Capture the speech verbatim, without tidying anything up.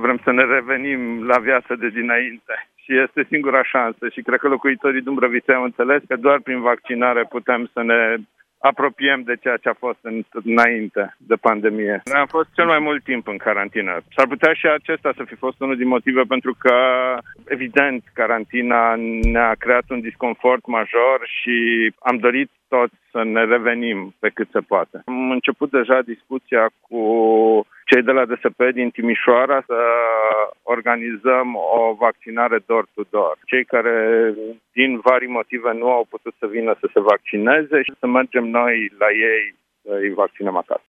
vrem să ne revenim la viața de dinainte. Și este singura șansă și cred că locuitorii Dumbrăviței au înțeles că doar prin vaccinare putem să ne apropiem de ceea ce a fost înainte de pandemie. Noi am fost cel mai mult timp în carantină. S-ar putea și acesta să fi fost unul din motive pentru că, evident, carantina ne-a creat un disconfort major și am dorit toți să ne revenim pe cât se poate. Am început deja discuția cu cei de la D S P din Timișoara să organizăm o vaccinare door-to-door. Cei care din vari motive nu au putut să vină să se vaccineze și să mergem noi la ei să îi vaccinăm acasă.